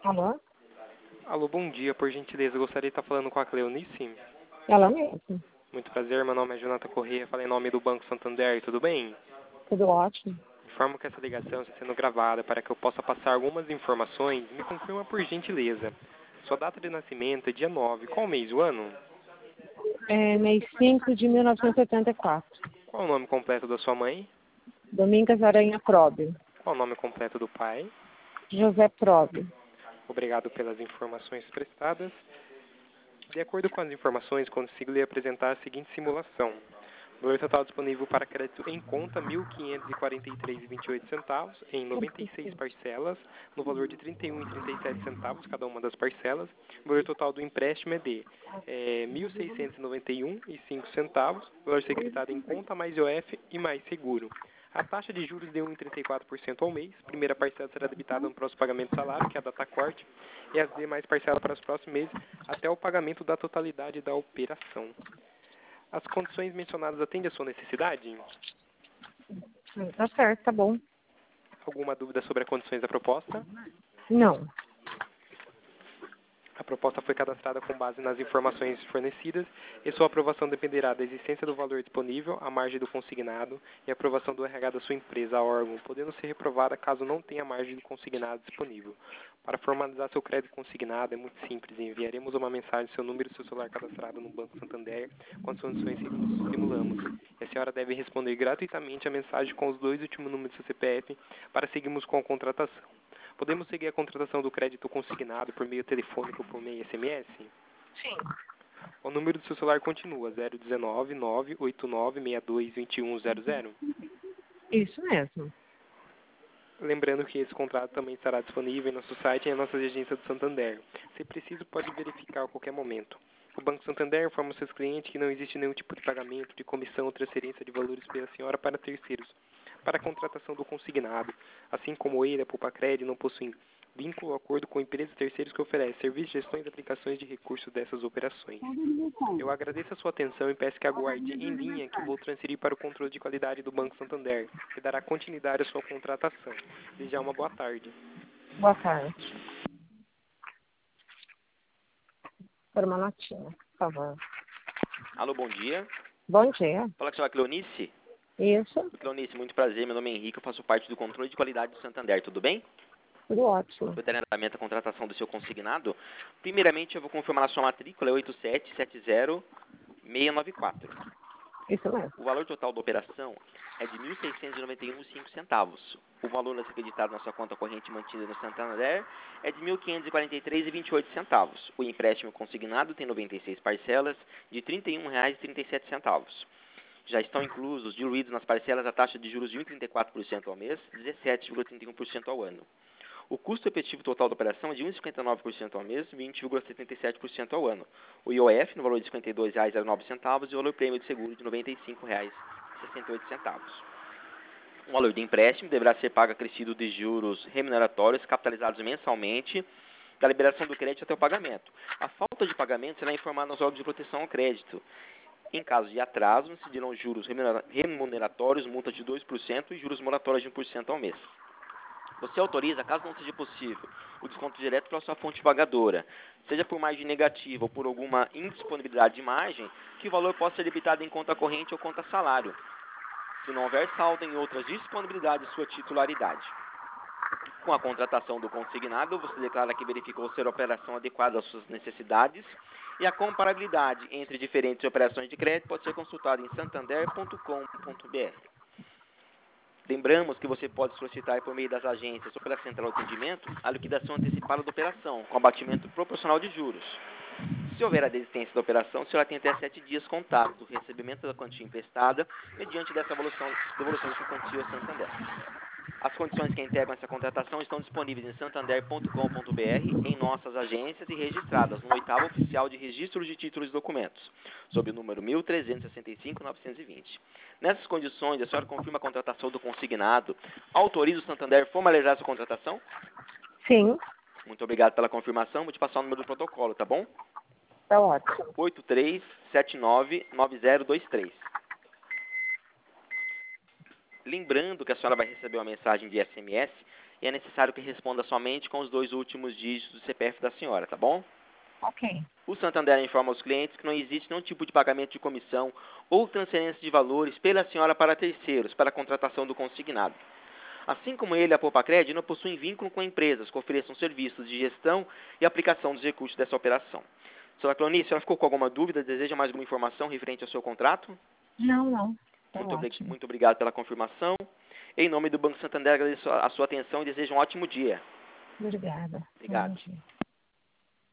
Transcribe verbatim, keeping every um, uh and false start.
Alô? Alô, bom dia. Por gentileza, eu gostaria de estar falando com a Cleonice. Ela mesmo. Muito prazer, meu nome é Jonathan Corrêa, falei em nome do Banco Santander, tudo bem? Tudo ótimo. Informo que essa ligação está sendo gravada para que eu possa passar algumas informações. Me confirma por gentileza. Sua data de nascimento é dia nove. Qual mês do ano? É mês cinco de mil novecentos e oitenta e quatro. Qual o nome completo da sua mãe? Domingas Aranha Probe. Qual o nome completo do pai? José Probe. Obrigado pelas informações prestadas. De acordo com as informações, consigo lhe apresentar a seguinte simulação. O valor total disponível para crédito em conta, mil quinhentos e quarenta e três reais e vinte e oito centavos, em noventa e seis parcelas, no valor de trinta e um reais e trinta e sete centavos cada uma das parcelas. O valor total do empréstimo é de é, mil seiscentos e noventa e um reais e cinco centavos, valor secretado em conta mais I O F e mais seguro. A taxa de juros de um vírgula trinta e quatro por cento ao mês. Primeira parcela será debitada no próximo pagamento do salário, que é a data corte, e as demais parcelas para os próximos meses, até o pagamento da totalidade da operação. As condições mencionadas atendem à sua necessidade? Tá certo, tá bom. Alguma dúvida sobre as condições da proposta? Não. A proposta foi cadastrada com base nas informações fornecidas e sua aprovação dependerá da existência do valor disponível, a margem do consignado e a aprovação do R H da sua empresa a órgão, podendo ser reprovada caso não tenha margem do consignado disponível. Para formalizar seu crédito consignado é muito simples. Enviaremos uma mensagem seu número e seu celular cadastrado no Banco Santander com as condições que simulamos. E a senhora deve responder gratuitamente a mensagem com os dois últimos números do seu C P F para seguirmos com a contratação. Podemos seguir a contratação do crédito consignado por meio telefônico ou por meio S M S? Sim. O número do seu celular continua zero um nove, nove oito nove, seis dois, dois um zero zero. Isso mesmo. Lembrando que esse contrato também estará disponível em nosso site e em nossas agências do Santander. Se preciso, pode verificar a qualquer momento. O Banco Santander informa aos seus clientes que não existe nenhum tipo de pagamento, de comissão ou transferência de valores pela senhora para terceiros. Para a contratação do consignado, assim como ele, a Poupa-Cred, não possuem vínculo ou acordo com empresas terceiros que oferecem serviços, gestões e aplicações de recursos dessas operações. Eu agradeço a sua atenção e peço que aguarde em linha que vou transferir para o controle de qualidade do Banco Santander, que dará continuidade à sua contratação. Desejar uma boa tarde. Boa tarde. Por uma notinha, por favor. Alô, bom dia. Bom dia. Fala com a senhora Cleonice. Isso. Cleonice, muito prazer. Meu nome é Henrique, eu faço parte do controle de qualidade do Santander. Tudo bem? Tudo ótimo. Detalhamento da contratação do seu consignado. Primeiramente, eu vou confirmar a sua matrícula, é oito sete sete zero seis nove quatro. Isso mesmo. O valor total da operação é de mil seiscentos e noventa e um reais e cinco centavos. O valor a ser acreditado na sua conta corrente mantida no Santander é de mil quinhentos e quarenta e três reais e vinte e oito centavos. O empréstimo consignado tem noventa e seis parcelas de trinta e um reais e trinta e sete centavos. Já estão inclusos, diluídos nas parcelas, a taxa de juros de um vírgula trinta e quatro por cento ao mês, dezessete vírgula trinta e um por cento ao ano. O custo efetivo total da operação é de um vírgula cinquenta e nove por cento ao mês, vinte vírgula setenta e sete por cento ao ano. O I O F no valor de cinquenta e dois reais e nove centavos e o valor prêmio de seguro de noventa e cinco reais e sessenta e oito centavos. O valor de empréstimo deverá ser pago acrescido de juros remuneratórios capitalizados mensalmente da liberação do crédito até o pagamento. A falta de pagamento será informada aos órgãos de proteção ao crédito. Em caso de atraso, incidirão juros remuneratórios, multa de dois por cento e juros moratórios de um por cento ao mês. Você autoriza, caso não seja possível, o desconto direto pela sua fonte pagadora, seja por margem negativa ou por alguma indisponibilidade de margem, que o valor possa ser debitado em conta corrente ou conta salário, se não houver saldo em outras disponibilidades de sua titularidade. Com a contratação do consignado, você declara que verificou ser a operação adequada às suas necessidades e a comparabilidade entre diferentes operações de crédito pode ser consultada em santander ponto com ponto br. Lembramos que você pode solicitar por meio das agências ou pela central de atendimento a liquidação antecipada da operação, com abatimento proporcional de juros. Se houver a desistência da operação, o senhor tem até sete dias contados do recebimento da quantia emprestada, mediante dessa devolução, devolução dessa quantia ao Santander. As condições que integram essa contratação estão disponíveis em santander ponto com ponto br, em nossas agências e registradas no oitavo oficial de registro de títulos e documentos, sob o número mil trezentos e sessenta e cinco ponto novecentos e vinte. Nessas condições, a senhora confirma a contratação do consignado, autoriza o Santander a formalizar essa contratação? Sim. Muito obrigado pela confirmação, vou te passar o número do protocolo, tá bom? Tá ótimo. oito três sete nove nove zero dois três. Lembrando que a senhora vai receber uma mensagem de S M S e é necessário que responda somente com os dois últimos dígitos do C P F da senhora, tá bom? Ok. O Santander informa aos clientes que não existe nenhum tipo de pagamento de comissão ou transferência de valores pela senhora para terceiros, para a contratação do consignado. Assim como ele, a Popacred não possuem vínculo com empresas que ofereçam serviços de gestão e aplicação dos recursos dessa operação. Senhora Cleonice, a senhora ficou com alguma dúvida? Deseja mais alguma informação referente ao seu contrato? Não, não. Tá Muito, obri- ótimo. muito obrigado pela confirmação. Em nome do Banco Santander, agradeço a a sua atenção e desejo um ótimo dia. Obrigada. Bom Obrigado. dia.